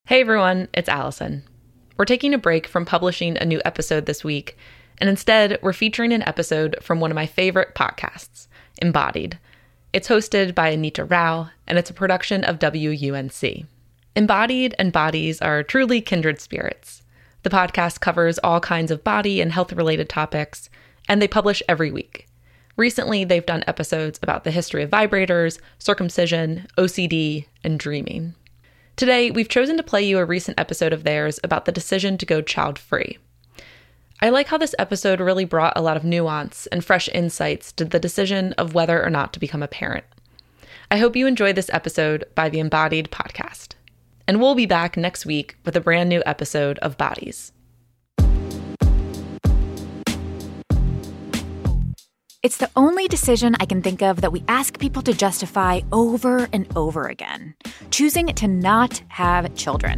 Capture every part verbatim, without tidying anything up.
Hey everyone, it's Allison. We're taking a break from publishing a new episode this week, and instead we're featuring an episode from one of my favorite podcasts, Embodied. It's hosted by Anita Rao, and it's a production of W U N C. Embodied and Bodies are truly kindred spirits. The podcast covers all kinds of body and health-related topics, and they publish every week. Recently, they've done episodes about the history of vibrators, circumcision, O C D, and dreaming. Today, we've chosen to play you a recent episode of theirs about the decision to go child-free. I like how this episode really brought a lot of nuance and fresh insights to the decision of whether or not to become a parent. I hope you enjoy this episode by the Embodied podcast. And we'll be back next week with a brand new episode of Bodies. It's the only decision I can think of that we ask people to justify over and over again, choosing to not have children.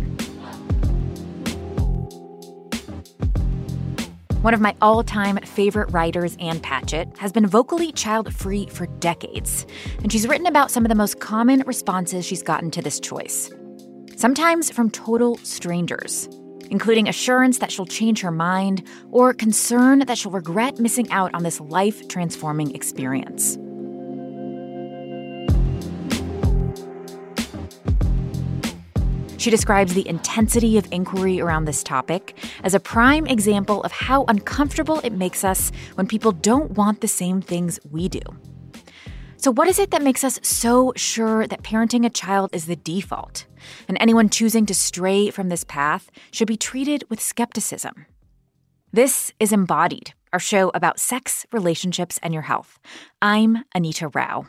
One of my all-time favorite writers, Ann Patchett, has been vocally child-free for decades, and she's written about some of the most common responses she's gotten to this choice. Sometimes from total strangers, including assurance that she'll change her mind or concern that she'll regret missing out on this life-transforming experience. She describes the intensity of inquiry around this topic as a prime example of how uncomfortable it makes us when people don't want the same things we do. So what is it that makes us so sure that parenting a child is the default, and anyone choosing to stray from this path should be treated with skepticism? This is Embodied, our show about sex, relationships, and your health. I'm Anita Rao.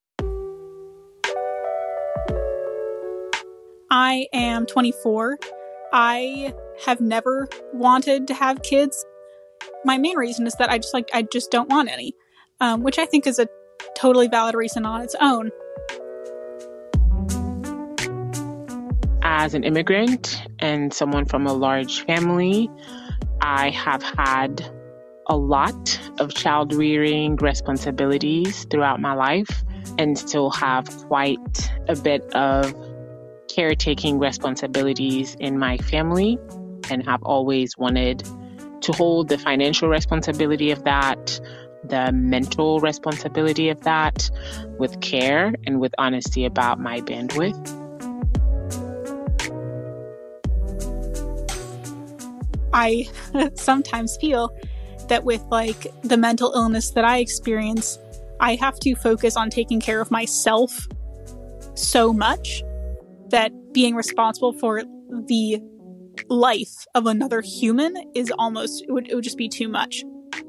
I am twenty-four. I have never wanted to have kids. My main reason is that I just like I just don't want any, um, which I think is a totally valid reason on its own. As an immigrant and someone from a large family, I have had a lot of child rearing responsibilities throughout my life and still have quite a bit of caretaking responsibilities in my family, and have always wanted to hold the financial responsibility of that, the mental responsibility of that, with care and with honesty about my bandwidth. I sometimes feel that with like the mental illness that I experience, I have to focus on taking care of myself so much that being responsible for the life of another human is almost, it would, it would just be too much.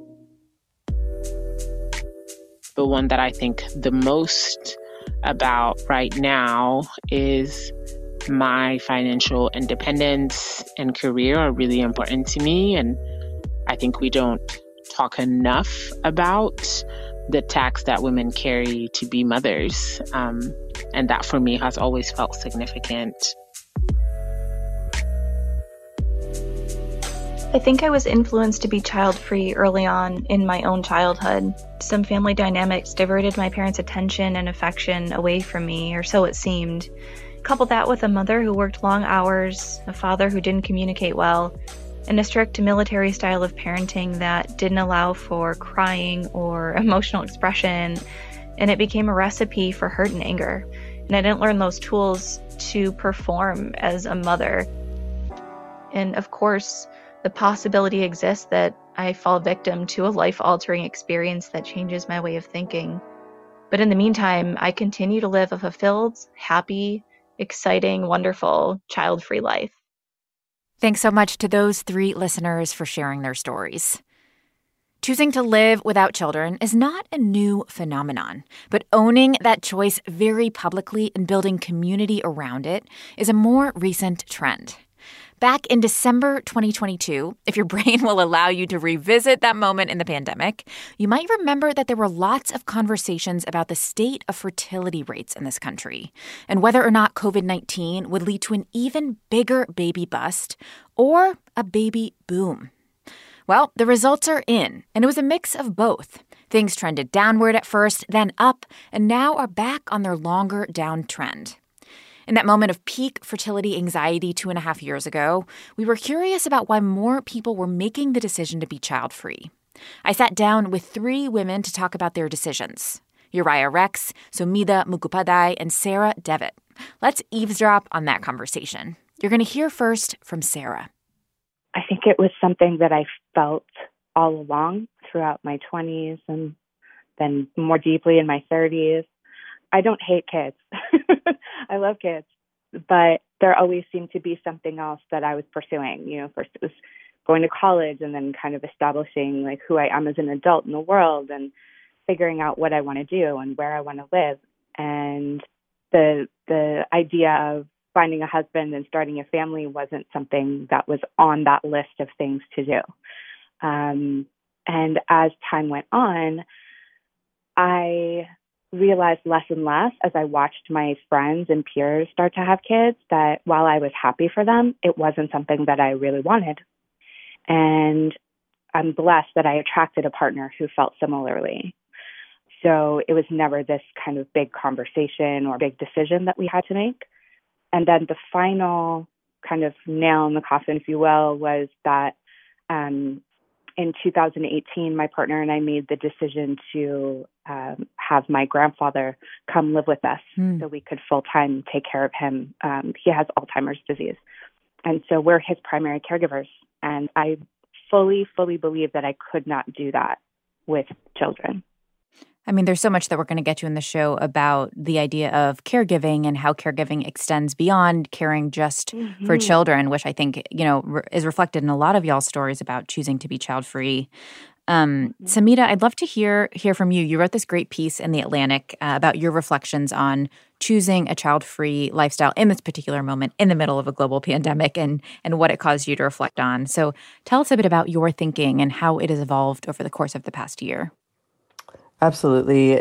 The one that I think the most about right now is my financial independence and career are really important to me. And I think we don't talk enough about the tax that women carry to be mothers. Um, and that for me has always felt significant. I think I was influenced to be child-free early on in my own childhood. Some family dynamics diverted my parents' attention and affection away from me, or so it seemed. Couple that with a mother who worked long hours, a father who didn't communicate well, and a strict military style of parenting that didn't allow for crying or emotional expression, and it became a recipe for hurt and anger. And I didn't learn those tools to perform as a mother. And of course, the possibility exists that I fall victim to a life-altering experience that changes my way of thinking. But in the meantime, I continue to live a fulfilled, happy, exciting, wonderful, child-free life. Thanks so much to those three listeners for sharing their stories. Choosing to live without children is not a new phenomenon, but owning that choice very publicly and building community around it is a more recent trend. Back in December twenty twenty-two, if your brain will allow you to revisit that moment in the pandemic, you might remember that there were lots of conversations about the state of fertility rates in this country and whether or not covid nineteen would lead to an even bigger baby bust or a baby boom. Well, the results are in, and it was a mix of both. Things trended downward at first, then up, and now are back on their longer down trend. In that moment of peak fertility anxiety two and a half years ago, we were curious about why more people were making the decision to be child-free. I sat down with three women to talk about their decisions. Uriah Rex, Sumida Mukhopadhyay, and Sarah Devitt. Let's eavesdrop on that conversation. You're going to hear first from Sarah. I think it was something that I felt all along throughout my twenties and then more deeply in my thirties. I don't hate kids. I love kids. But there always seemed to be something else that I was pursuing. You know, first it was going to college and then kind of establishing like who I am as an adult in the world and figuring out what I want to do and where I want to live. And the the idea of finding a husband and starting a family wasn't something that was on that list of things to do. Um, and as time went on, I realized less and less as I watched my friends and peers start to have kids that while I was happy for them, it wasn't something that I really wanted. And I'm blessed that I attracted a partner who felt similarly. So it was never this kind of big conversation or big decision that we had to make. And then the final kind of nail in the coffin, if you will, was that um, in two thousand eighteen, my partner and I made the decision to um, have my grandfather come live with us mm. so we could full-time take care of him. Um, he has Alzheimer's disease. And so we're his primary caregivers. And I fully, fully believe that I could not do that with children. I mean, there's so much that we're going to get to in the show about the idea of caregiving and how caregiving extends beyond caring just mm-hmm. for children, which I think, you know, re- is reflected in a lot of y'all's stories about choosing to be child-free. Um, mm-hmm. Sumida, I'd love to hear hear from you. You wrote this great piece in The Atlantic uh, about your reflections on choosing a child-free lifestyle in this particular moment in the middle of a global pandemic and, and what it caused you to reflect on. So tell us a bit about your thinking and how it has evolved over the course of the past year. Absolutely.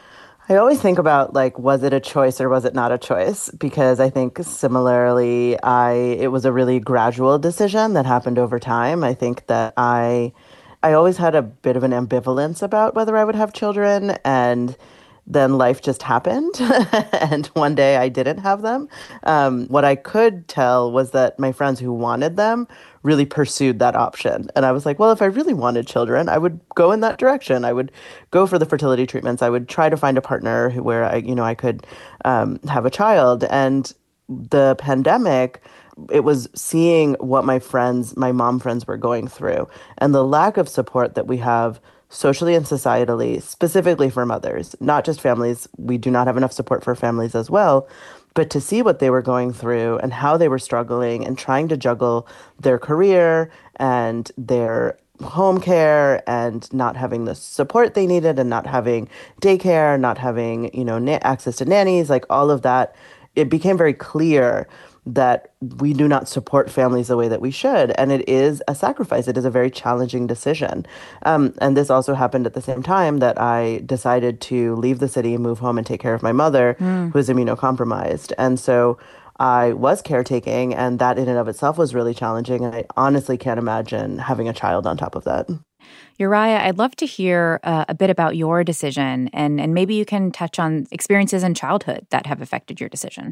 I always think about, like, was it a choice or was it not a choice? Because I think similarly, I it was a really gradual decision that happened over time. I think that I I always had a bit of an ambivalence about whether I would have children, and then life just happened. And one day I didn't have them. Um, what I could tell was that my friends who wanted them really pursued that option. And I was like, well, if I really wanted children, I would go in that direction. I would go for the fertility treatments. I would try to find a partner who, where I, you know, I could um, have a child. And the pandemic, it was seeing what my friends, my mom friends were going through and the lack of support that we have socially and societally, specifically for mothers, not just families. We do not have enough support for families as well. But to see what they were going through and how they were struggling and trying to juggle their career and their home care and not having the support they needed and not having daycare, not having, you know, na- access to nannies, like all of that, it became very clear that we do not support families the way that we should. And it is a sacrifice. It is a very challenging decision. Um, and this also happened at the same time that I decided to leave the city, move home and take care of my mother, mm. who is immunocompromised. And so I was caretaking, and that in and of itself was really challenging. And I honestly can't imagine having a child on top of that. Uriah, I'd love to hear uh, a bit about your decision, and, and maybe you can touch on experiences in childhood that have affected your decision.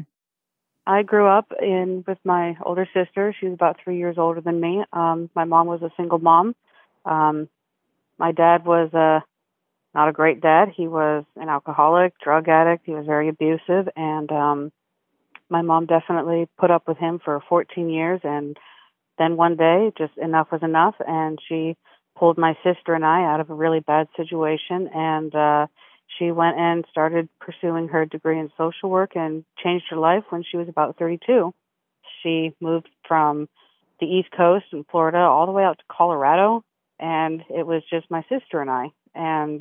I grew up in with my older sister. She was about three years older than me. Um, my mom was a single mom. Um, my dad was a, not a great dad. He was an alcoholic, drug addict. He was very abusive. And um, my mom definitely put up with him for fourteen years. And then one day, just enough was enough. And she pulled my sister and I out of a really bad situation. And uh she went and started pursuing her degree in social work and changed her life when she was about thirty-two. She moved from the East Coast in Florida all the way out to Colorado, and it was just my sister and I. And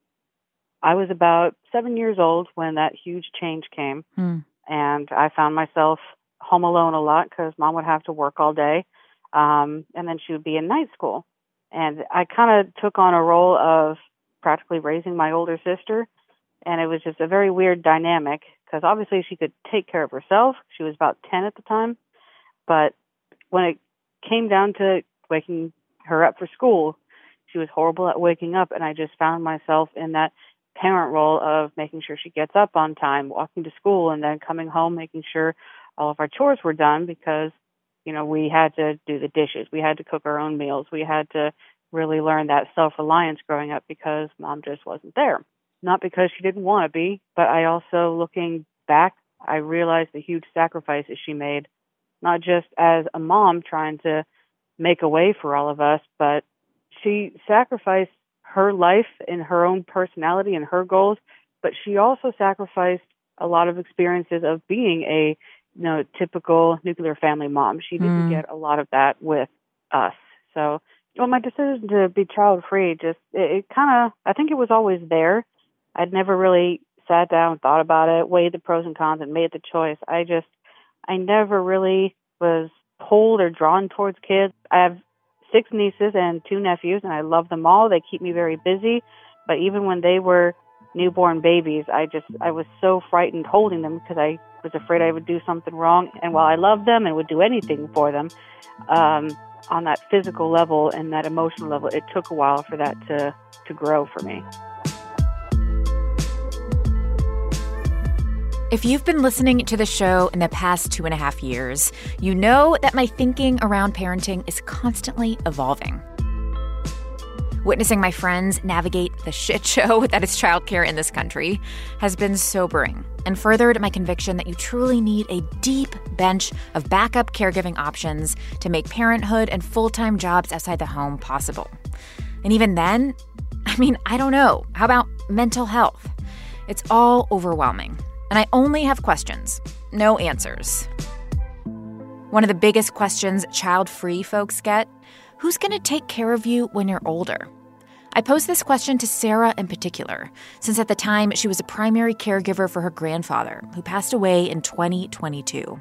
I was about seven years old when that huge change came, hmm. and I found myself home alone a lot because Mom would have to work all day, um, and then she would be in night school. And I kind of took on a role of practically raising my older sister, and it was just a very weird dynamic because obviously she could take care of herself. She was about ten at the time, but when it came down to waking her up for school, she was horrible at waking up, and I just found myself in that parent role of making sure she gets up on time, walking to school, and then coming home, making sure all of our chores were done because, you know, we had to do the dishes. We had to cook our own meals. We had to really learn that self-reliance growing up because mom just wasn't there. Not because she didn't want to be, but I also, looking back, I realized the huge sacrifices she made, not just as a mom trying to make a way for all of us, but she sacrificed her life and her own personality and her goals, but she also sacrificed a lot of experiences of being a, you know, typical nuclear family mom. She didn't mm. get a lot of that with us. So, well, my decision to be child-free just, it, it kind of, I think it was always there. I'd never really sat down, thought about it, weighed the pros and cons, and made the choice. I just, I never really was pulled or drawn towards kids. I have six nieces and two nephews, and I love them all. They keep me very busy. But even when they were newborn babies, I just, I was so frightened holding them because I was afraid I would do something wrong. And while I loved them and would do anything for them, um, on that physical level and that emotional level, it took a while for that to, to grow for me. If you've been listening to the show in the past two and a half years, you know that my thinking around parenting is constantly evolving. Witnessing my friends navigate the shit show that is childcare in this country has been sobering and furthered my conviction that you truly need a deep bench of backup caregiving options to make parenthood and full-time jobs outside the home possible. And even then, I mean, I don't know. How about mental health? It's all overwhelming. And I only have questions, no answers. One of the biggest questions child-free folks get, who's going to take care of you when you're older? I posed this question to Sarah in particular, since at the time she was a primary caregiver for her grandfather, who passed away in twenty twenty-two.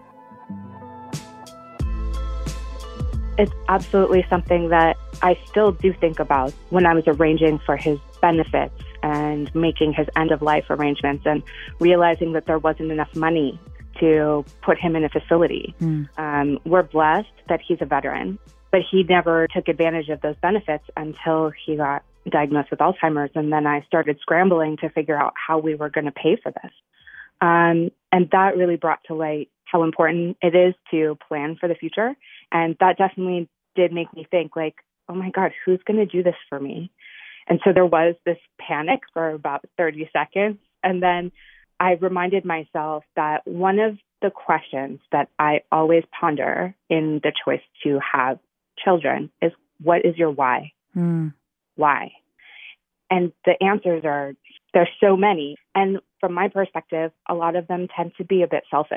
It's absolutely something that I still do think about when I was arranging for his benefits and making his end-of-life arrangements and realizing that there wasn't enough money to put him in a facility. Mm. Um, we're blessed that he's a veteran, but he never took advantage of those benefits until he got diagnosed with Alzheimer's. And then I started scrambling to figure out how we were going to pay for this. Um, and that really brought to light how important it is to plan for the future. And that definitely did make me think, like, oh my God, who's going to do this for me? And so there was this panic for about thirty seconds. And then I reminded myself that one of the questions that I always ponder in the choice to have children is, what is your why? Mm. Why? And the answers are, there's so many. And from my perspective, a lot of them tend to be a bit selfish.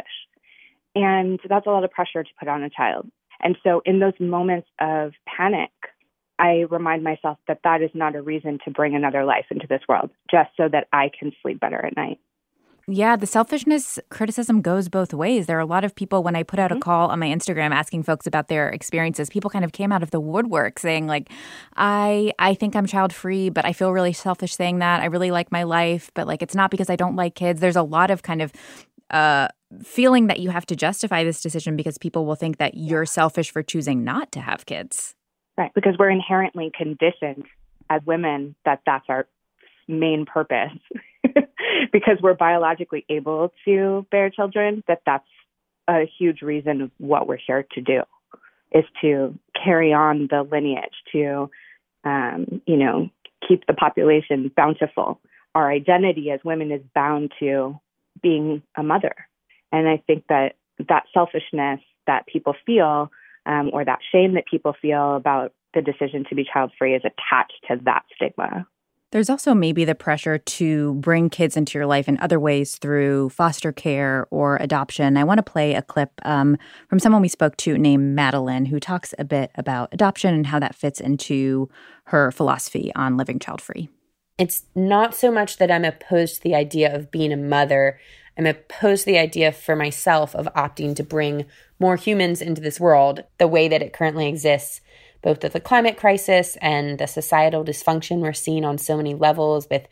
And that's a lot of pressure to put on a child. And so in those moments of panic, I remind myself that that is not a reason to bring another life into this world, just so that I can sleep better at night. Yeah, the selfishness criticism goes both ways. There are a lot of people, when I put out a call on my Instagram asking folks about their experiences, people kind of came out of the woodwork saying, like, I I think I'm child-free, but I feel really selfish saying that. I really like my life, but, like, it's not because I don't like kids. There's a lot of kind of uh, feeling that you have to justify this decision because people will think that you're selfish for choosing not to have kids. Right, because we're inherently conditioned as women that that's our main purpose. Because we're biologically able to bear children, that that's a huge reason of what we're here to do, is to carry on the lineage, to, um, you know, keep the population bountiful. Our identity as women is bound to being a mother. And I think that that selfishness that people feel, um, or that shame that people feel about the decision to be child-free is attached to that stigma. There's also maybe the pressure to bring kids into your life in other ways through foster care or adoption. I want to play a clip um, from someone we spoke to named Madeline, who talks a bit about adoption and how that fits into her philosophy on living child-free. It's not so much that I'm opposed to the idea of being a mother. I'm opposed to the idea for myself of opting to bring more humans into this world the way that it currently exists, both with the climate crisis and the societal dysfunction we're seeing on so many levels, with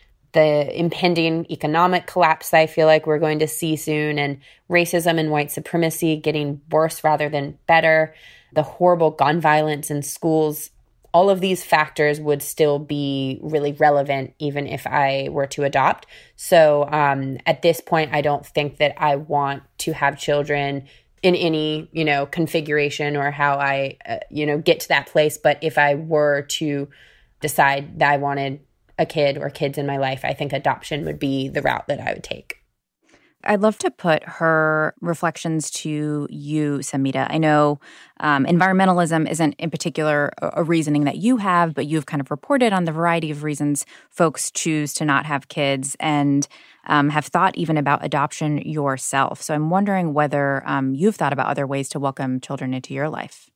the impending economic collapse that I feel like we're going to see soon, and racism and white supremacy getting worse rather than better, the horrible gun violence in schools. all of these factors would still be really relevant even if I were to adopt. So um, at this point, I don't think that I want to have children in any, you know, configuration or how I, uh, you know, get to that place. But if I were to decide that I wanted a kid or kids in my life, I think adoption would be the route that I would take. I'd love to put her reflections to you, Samhita. I know um, environmentalism isn't in particular a, a reasoning that you have, but you've kind of reported on the variety of reasons folks choose to not have kids and um, have thought even about adoption yourself. So I'm wondering whether um, you've thought about other ways to welcome children into your life.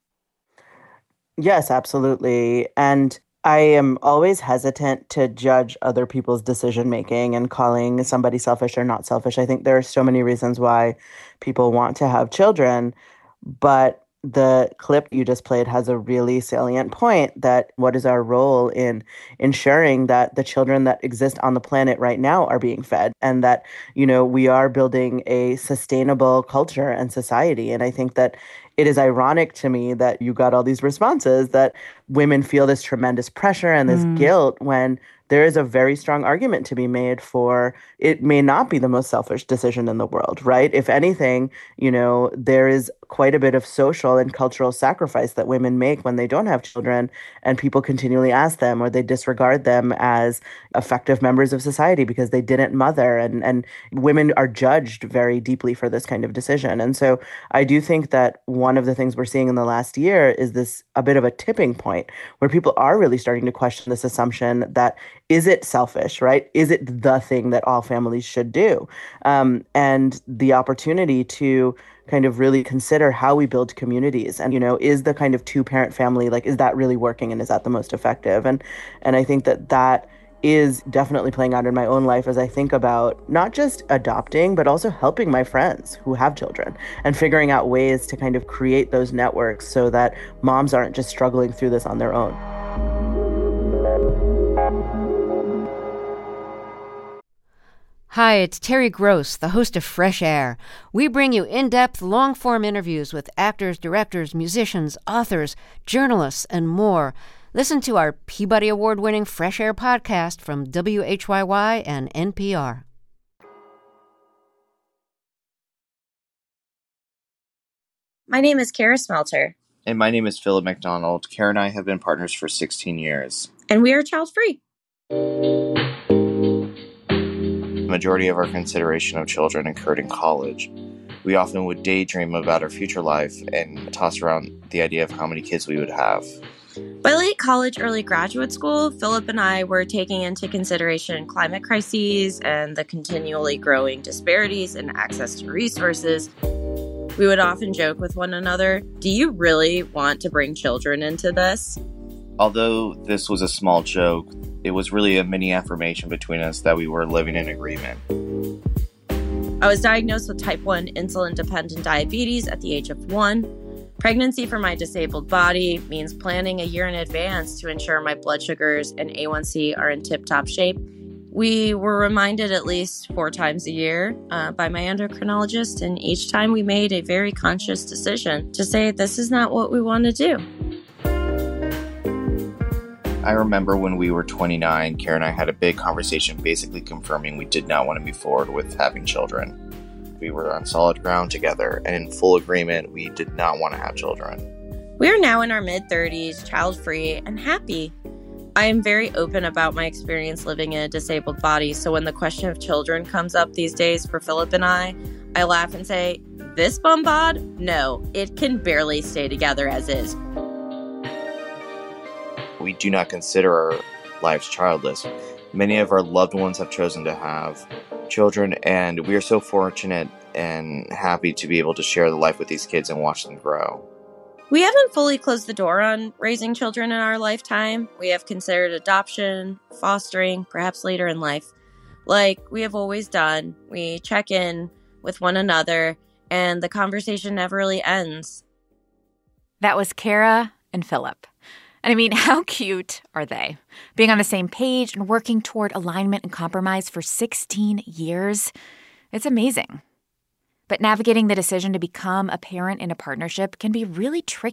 Yes, absolutely. And I am always hesitant to judge other people's decision making and calling somebody selfish or not selfish. I think there are so many reasons why people want to have children, but the clip you just played has a really salient point that what is our role in ensuring that the children that exist on the planet right now are being fed and that, you know, we are building a sustainable culture and society. And I think that it is ironic to me that you got all these responses that women feel this tremendous pressure and this mm. guilt when there is a very strong argument to be made for it may not be the most selfish decision in the world, right? If anything, you know, there is quite a bit of social and cultural sacrifice that women make when they don't have children, and people continually ask them or they disregard them as effective members of society because they didn't mother, and, and women are judged very deeply for this kind of decision. And so I do think that one of the things we're seeing in the last year is this a bit of a tipping point where people are really starting to question this assumption that is it selfish, right? Is it the thing that all families should do? Um, and the opportunity to kind of really consider how we build communities. And, you know, is the kind of two-parent family, like, is that really working and is that the most effective? And and I think that that is definitely playing out in my own life as I think about not just adopting, but also helping my friends who have children and figuring out ways to kind of create those networks so that moms aren't just struggling through this on their own. Hi, it's Terry Gross, the host of Fresh Air. We bring you in-depth, long-form interviews with actors, directors, musicians, authors, journalists, and more. Listen to our Peabody Award-winning Fresh Air podcast from W H Y Y and N P R. My name is Kara Smelter. And my name is Philip McDonald. Kara and I have been partners for sixteen years. And we are child-free. The majority of our consideration of children occurred in college. We often would daydream about our future life and toss around the idea of how many kids we would have. By late college, early graduate school, Philip and I were taking into consideration climate crises and the continually growing disparities in access to resources. We would often joke with one another, do you really want to bring children into this? Although this was a small joke, it was really a mini affirmation between us that we were living in agreement. I was diagnosed with type one insulin-dependent diabetes at the age of one. Pregnancy for my disabled body means planning a year in advance to ensure my blood sugars and A one C are in tip-top shape. We were reminded at least four times a year uh, by my endocrinologist, and each time we made a very conscious decision to say, this is not what we want to do. I remember when we were twenty-nine, Kara and I had a big conversation basically confirming we did not want to move forward with having children. We were on solid ground together and in full agreement we did not want to have children. We are now in our mid-thirties, child-free, and happy. I am very open about my experience living in a disabled body, so when the question of children comes up these days for Philip and I, I laugh and say, this bum bod? No, it can barely stay together as is. We do not consider our lives childless. Many of our loved ones have chosen to have children, and we are so fortunate and happy to be able to share the life with these kids and watch them grow. We haven't fully closed the door on raising children in our lifetime. We have considered adoption, fostering, perhaps later in life. Like we have always done, we check in with one another, and the conversation never really ends. That was Kara and Philip. And I mean, how cute are they? Being on the same page and working toward alignment and compromise for sixteen years. It's amazing. But navigating the decision to become a parent in a partnership can be really tricky.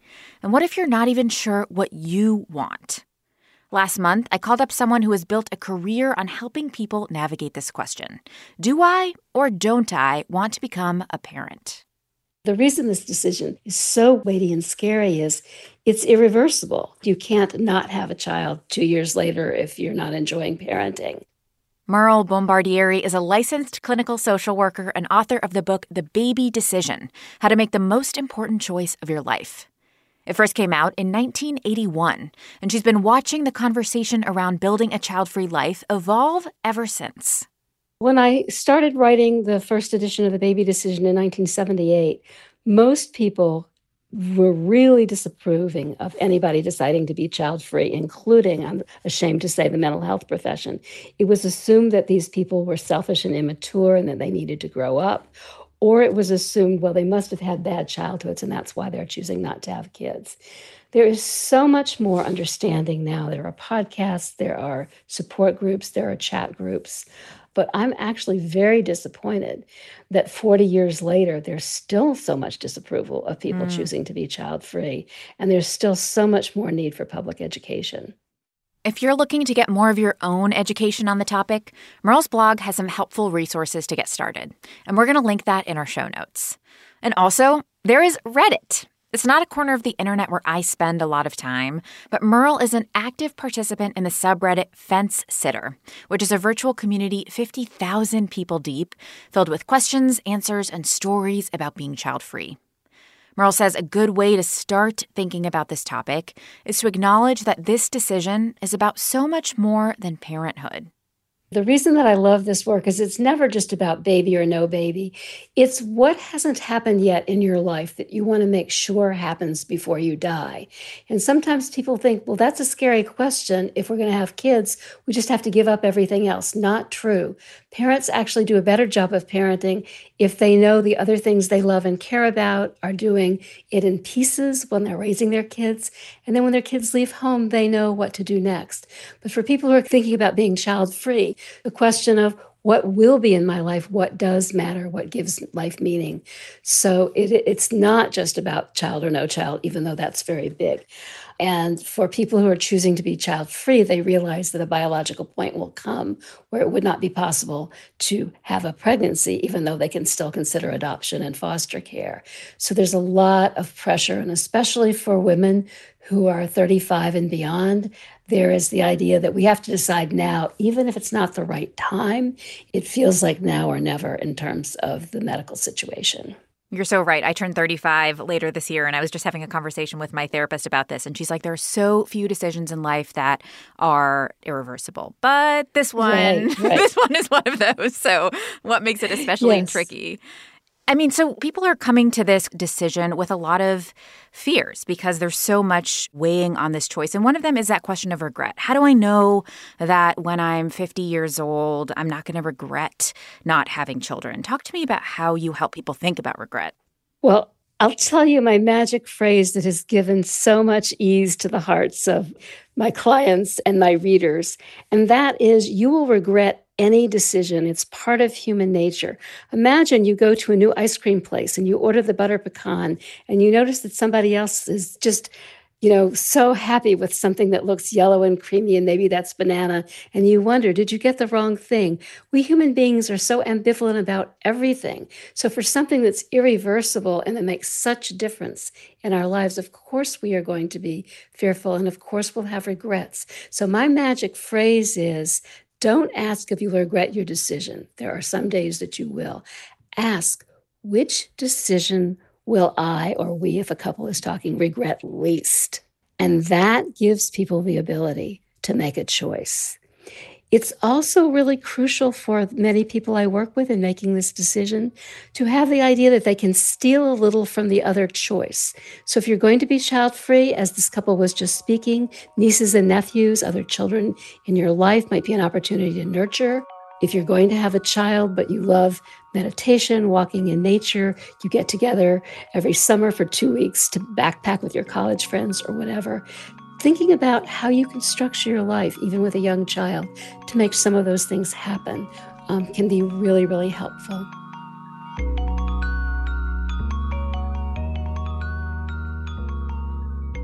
And what if you're not even sure what you want? Last month, I called up someone who has built a career on helping people navigate this question. Do I or don't I want to become a parent? The reason this decision is so weighty and scary is it's irreversible. You can't not have a child two years later if you're not enjoying parenting. Merle Bombardieri is a licensed clinical social worker and author of the book The Baby Decision: How to Make the Most Important Choice of Your Life. It first came out in nineteen eighty-one, and she's been watching the conversation around building a child-free life evolve ever since. When I started writing the first edition of The Baby Decision in nineteen seventy-eight, most people were really disapproving of anybody deciding to be child-free, including, I'm ashamed to say, the mental health profession. It was assumed that these people were selfish and immature and that they needed to grow up. Or it was assumed, well, they must have had bad childhoods and that's why they're choosing not to have kids. There is so much more understanding now. There are podcasts, there are support groups, there are chat groups. But I'm actually very disappointed that forty years later, there's still so much disapproval of people mm. choosing to be child-free. And there's still so much more need for public education. If you're looking to get more of your own education on the topic, Merle's blog has some helpful resources to get started. And we're going to link that in our show notes. And also, there is Reddit. It's not a corner of the internet where I spend a lot of time, but Merle is an active participant in the subreddit Fence Sitter, which is a virtual community fifty thousand people deep, filled with questions, answers, and stories about being child-free. Merle says a good way to start thinking about this topic is to acknowledge that this decision is about so much more than parenthood. The reason that I love this work is it's never just about baby or no baby. It's what hasn't happened yet in your life that you want to make sure happens before you die. And sometimes people think, well, that's a scary question. If we're going to have kids, we just have to give up everything else. Not true. Parents actually do a better job of parenting if they know the other things they love and care about are doing it in pieces when they're raising their kids. And then when their kids leave home, they know what to do next. But for people who are thinking about being child-free, the question of what will be in my life, what does matter, what gives life meaning. So it, it's not just about child or no child, even though that's very big. And for people who are choosing to be child-free, they realize that a biological point will come where it would not be possible to have a pregnancy, even though they can still consider adoption and foster care. So there's a lot of pressure, and especially for women who are thirty-five and beyond, there is the idea that we have to decide now, even if it's not the right time. It feels like now or never in terms of the medical situation. You're so right. I turned thirty-five later this year, and I was just having a conversation with my therapist about this. And she's like, there are so few decisions in life that are irreversible. But this one, right, right. this one is one of those. So what makes it especially yes. tricky? I mean, so people are coming to this decision with a lot of fears because there's so much weighing on this choice. And one of them is that question of regret. How do I know that when I'm fifty years old, I'm not going to regret not having children? Talk to me about how you help people think about regret. Well, I'll tell you my magic phrase that has given so much ease to the hearts of my clients and my readers. And that is, you will regret any decision. It's part of human nature. Imagine you go to a new ice cream place and you order the butter pecan and you notice that somebody else is just, you know, so happy with something that looks yellow and creamy, and maybe that's banana. And you wonder, did you get the wrong thing? We human beings are so ambivalent about everything. So for something that's irreversible and that makes such a difference in our lives, of course we are going to be fearful, and of course we'll have regrets. So my magic phrase is, don't ask if you regret your decision. There are some days that you will. Ask, which decision will I, or we, if a couple is talking, regret least? And that gives people the ability to make a choice. It's also really crucial for many people I work with in making this decision to have the idea that they can steal a little from the other choice. So if you're going to be child-free, as this couple was just speaking, nieces and nephews, other children in your life might be an opportunity to nurture. If you're going to have a child, but you love meditation, walking in nature, you get together every summer for two weeks to backpack with your college friends or whatever. Thinking about how you can structure your life, even with a young child, to make some of those things happen um, can be really, really helpful.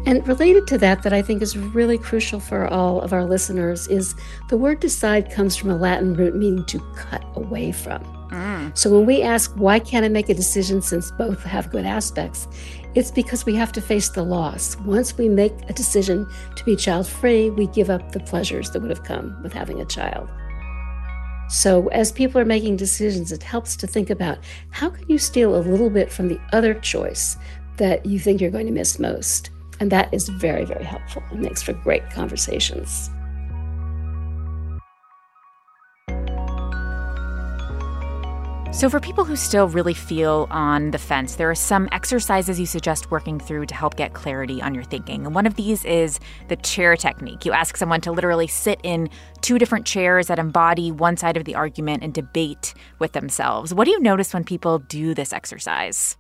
And related to that, that I think is really crucial for all of our listeners, is the word decide comes from a Latin root meaning to cut away from. Mm. So when we ask, why can't I make a decision since both have good aspects? It's because we have to face the loss. Once we make a decision to be child-free, we give up the pleasures that would have come with having a child. So as people are making decisions, it helps to think about, how can you steal a little bit from the other choice that you think you're going to miss most? And that is very, very helpful. It makes for great conversations. So for people who still really feel on the fence, there are some exercises you suggest working through to help get clarity on your thinking. And one of these is the chair technique. You ask someone to literally sit in two different chairs that embody one side of the argument and debate with themselves. What do you notice when people do this exercise?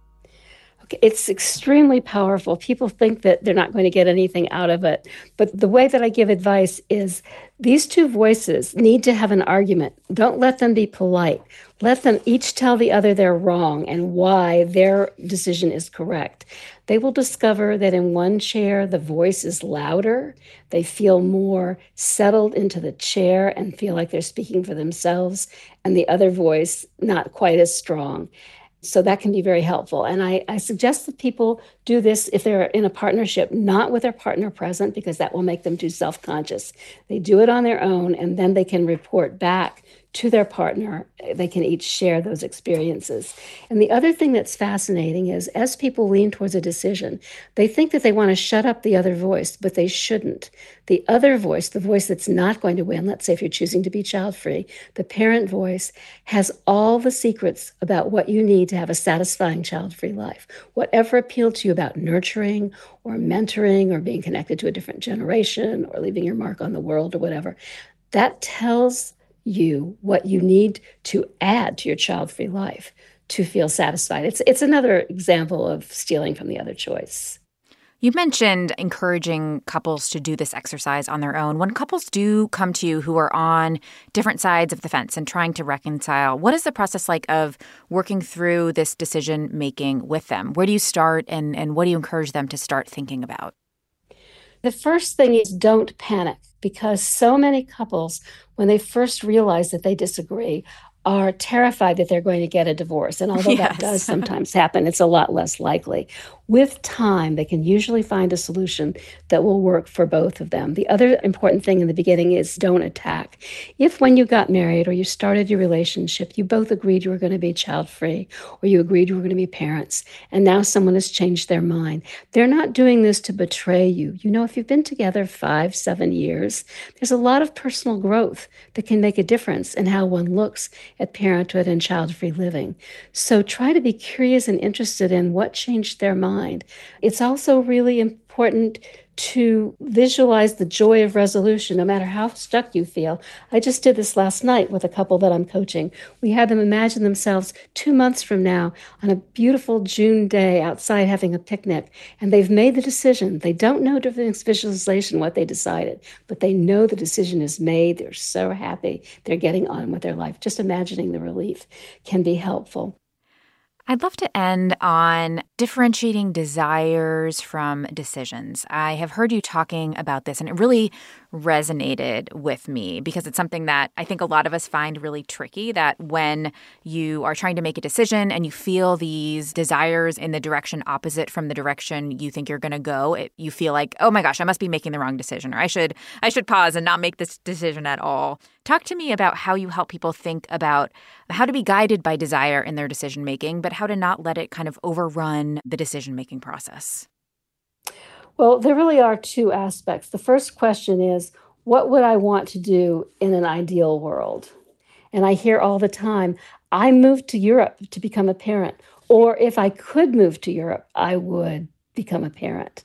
It's extremely powerful. People think that they're not going to get anything out of it. But the way that I give advice is these two voices need to have an argument. Don't let them be polite. Let them each tell the other they're wrong and why their decision is correct. They will discover that in one chair, the voice is louder. They feel more settled into the chair and feel like they're speaking for themselves, and the other voice not quite as strong. So that can be very helpful. And I, I suggest that people do this if they're in a partnership, not with their partner present, because that will make them too self-conscious. They do it on their own, and then they can report back to their partner. They can each share those experiences. And the other thing that's fascinating is as people lean towards a decision, they think that they want to shut up the other voice, but they shouldn't. The other voice, the voice that's not going to win, let's say if you're choosing to be child-free, the parent voice has all the secrets about what you need to have a satisfying child-free life. Whatever appealed to you about nurturing or mentoring or being connected to a different generation or leaving your mark on the world or whatever, that tells you what you need to add to your child-free life to feel satisfied. It's it's another example of stealing from the other choice. You mentioned encouraging couples to do this exercise on their own. When couples do come to you who are on different sides of the fence and trying to reconcile, what is the process like of working through this decision-making with them? Where do you start, and, and what do you encourage them to start thinking about? The first thing is don't panic, because so many couples, when they first realize that they disagree, are terrified that they're going to get a divorce. And although Yes. that does sometimes happen, it's a lot less likely. With time, they can usually find a solution that will work for both of them. The other important thing in the beginning is don't attack. If when you got married or you started your relationship, you both agreed you were going to be child-free, or you agreed you were going to be parents, and now someone has changed their mind, they're not doing this to betray you. You know, if you've been together five, seven years, there's a lot of personal growth that can make a difference in how one looks at parenthood and child-free living. So try to be curious and interested in what changed their mind. It's also really important to visualize the joy of resolution, no matter how stuck you feel. I just did this last night with a couple that I'm coaching. We had them imagine themselves two months from now on a beautiful June day outside having a picnic, and they've made the decision. They don't know during this visualization what they decided, but they know the decision is made. They're so happy. They're getting on with their life. Just imagining the relief can be helpful. I'd love to end on differentiating desires from decisions. I have heard you talking about this, and it really resonated with me because it's something that I think a lot of us find really tricky, that when you are trying to make a decision and you feel these desires in the direction opposite from the direction you think you're going to go, it, you feel like, oh my gosh, I must be making the wrong decision, or I should I should pause and not make this decision at all. Talk to me about how you help people think about how to be guided by desire in their decision making, but how to not let it kind of overrun the decision-making process. Well, there really are two aspects. The first question is, what would I want to do in an ideal world? And I hear all the time, I moved to Europe to become a parent. Or if I could move to Europe, I would become a parent.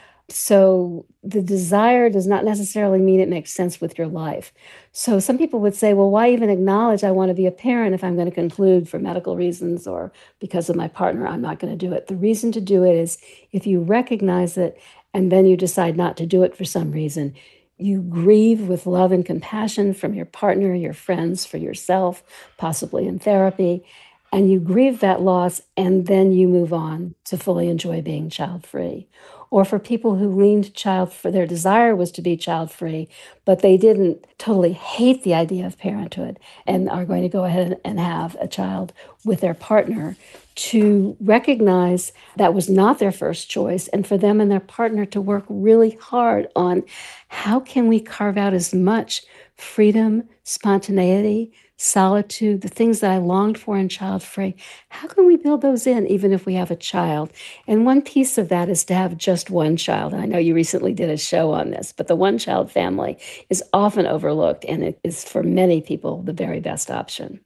So the desire does not necessarily mean it makes sense with your life. So some people would say, well, why even acknowledge I want to be a parent if I'm going to conclude for medical reasons or because of my partner, I'm not going to do it. The reason to do it is if you recognize it and then you decide not to do it for some reason, you grieve with love and compassion from your partner, your friends, for yourself, possibly in therapy. and you grieve that loss, and then you move on to fully enjoy being child-free. Or for people who leaned child for their desire was to be child-free, but they didn't totally hate the idea of parenthood and are going to go ahead and have a child with their partner, to recognize that was not their first choice, and for them and their partner to work really hard on how can we carve out as much freedom, spontaneity, solitude, the things that I longed for in child-free. How can we build those in even if we have a child? And one piece of that is to have just one child. And I know you recently did a show on this, but the one-child family is often overlooked, and it is for many people the very best option.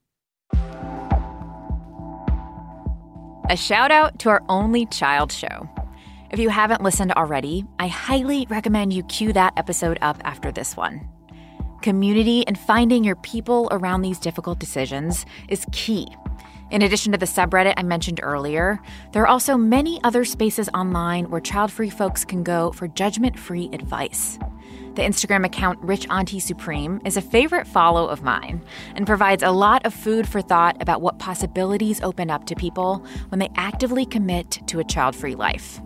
A shout out to our Only Child show. If you haven't listened already, I highly recommend you cue that episode up after this one. Community and finding your people around these difficult decisions is key. In addition to the subreddit I mentioned earlier, there are also many other spaces online where child-free folks can go for judgment-free advice. The Instagram account Rich Auntie Supreme is a favorite follow of mine and provides a lot of food for thought about what possibilities open up to people when they actively commit to a child-free life.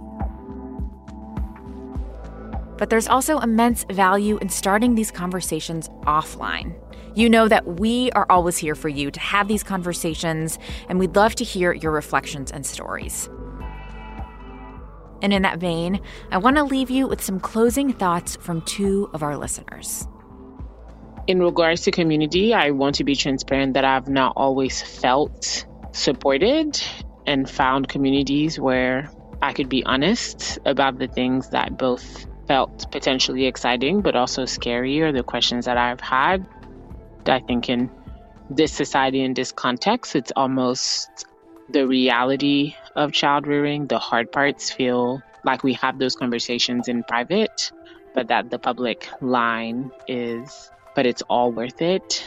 But there's also immense value in starting these conversations offline. You know that we are always here for you to have these conversations, and we'd love to hear your reflections and stories. And in that vein, I want to leave you with some closing thoughts from two of our listeners. In regards to community, I want to be transparent that I've not always felt supported and found communities where I could be honest about the things that both felt potentially exciting but also scary, or the questions that I've had. I think in this society, in this context, it's almost the reality of child rearing. The hard parts feel like we have those conversations in private, but that the public line is, but it's all worth it.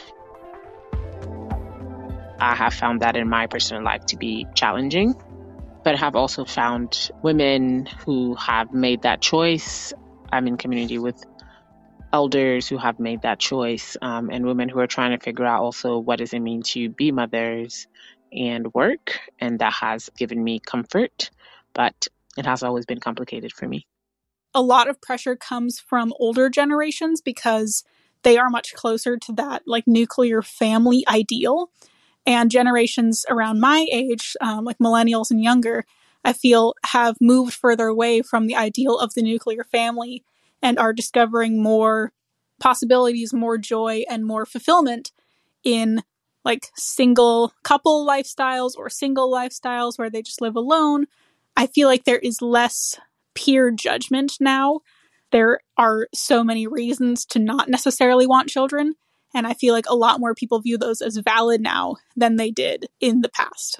I have found that in my personal life to be challenging, but have also found women who have made that choice. I'm in community with elders who have made that choice, um, and women who are trying to figure out also what does it mean to be mothers and work. And that has given me comfort, but it has always been complicated for me. A lot of pressure comes from older generations because they are much closer to that like nuclear family ideal. And generations around my age, um, like millennials and younger, I feel have moved further away from the ideal of the nuclear family and are discovering more possibilities, more joy, and more fulfillment in like single couple lifestyles or single lifestyles where they just live alone. I feel like there is less peer judgment now. There are so many reasons to not necessarily want children, and I feel like a lot more people view those as valid now than they did in the past.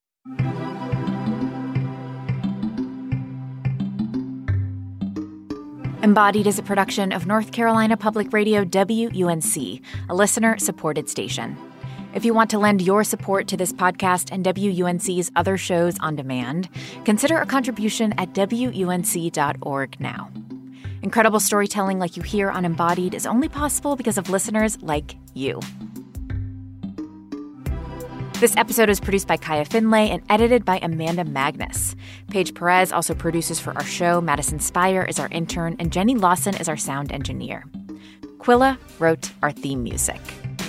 Embodied is a production of North Carolina Public Radio W U N C, a listener-supported station. If you want to lend your support to this podcast and W U N C's other shows on demand, consider a contribution at W U N C dot org now. Incredible storytelling like you hear on Embodied is only possible because of listeners like you. This episode is produced by Kaya Finlay and edited by Amanda Magnus. Paige Perez also produces for our show. Madison Spire is our intern, and Jenny Lawson is our sound engineer. Quilla wrote our theme music.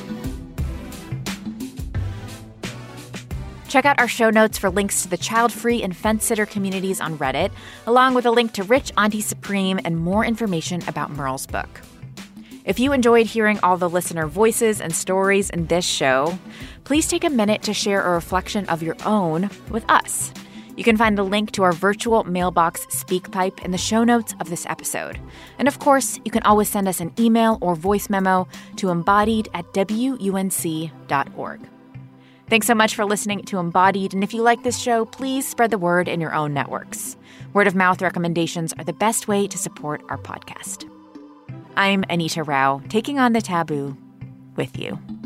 Check out our show notes for links to the child-free and fence-sitter communities on Reddit, along with a link to Rich Auntie Supreme and more information about Merle's book. If you enjoyed hearing all the listener voices and stories in this show, please take a minute to share a reflection of your own with us. You can find the link to our virtual mailbox SpeakPipe in the show notes of this episode. And of course, you can always send us an email or voice memo to embodied at W U N C dot org. Thanks so much for listening to Embodied, and if you like this show, please spread the word in your own networks. Word of mouth recommendations are the best way to support our podcast. I'm Anita Rao, taking on the taboo with you.